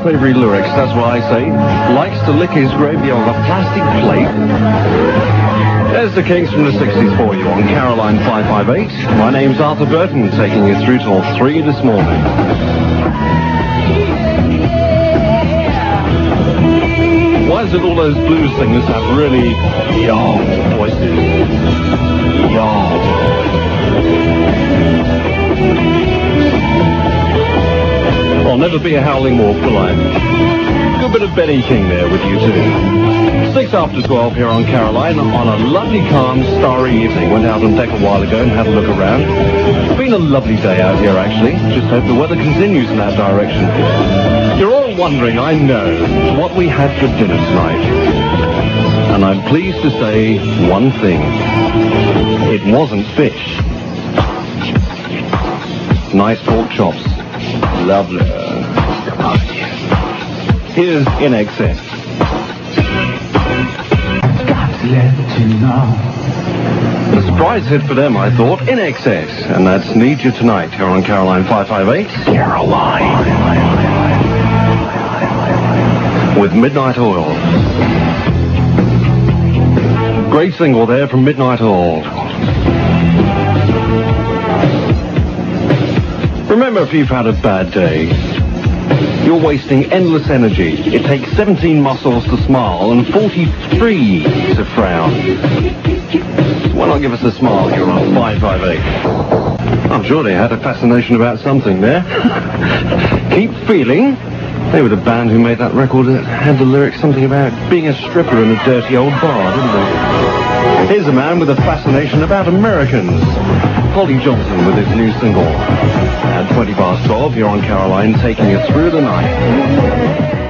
unsavory lyrics, that's what I say. Likes to lick his gravy on a plastic plate. There's the Kings from the 60s for you on Caroline 558. My name's Arthur Burton, taking you through till 3 this morning. Why is it all those blues singers have really yaw voices? Yaw. I'll never be a howling wolf, will I? Good bit of Benny King there with you too. 6 after 12 here on Caroline on a lovely, calm, starry evening. Went out on deck a while ago and had a look around. It's been a lovely day out here, actually. Just hope the weather continues in that direction. You're all wondering, I know, what we had for dinner tonight. And I'm pleased to say one thing. It wasn't fish. Nice pork chops. Lovely. Here's In Excess. Got to let you know. A surprise hit for them, I thought. In Excess. And that's Need You Tonight here on Caroline 558. Caroline. With Midnight Oil. Great single there from Midnight Oil. Remember, if you've had a bad day, you're wasting endless energy. It takes 17 muscles to smile and 43 to frown. Why not give us a smile here on 558? I'm sure they had a fascination about something there. Keep Feeling. They were the band who made that record that had the lyrics something about being a stripper in a dirty old bar, didn't they? Here's a man with a fascination about Americans. Polly Johnson with his new single. At 20 past 12, here on Caroline, taking you through the night.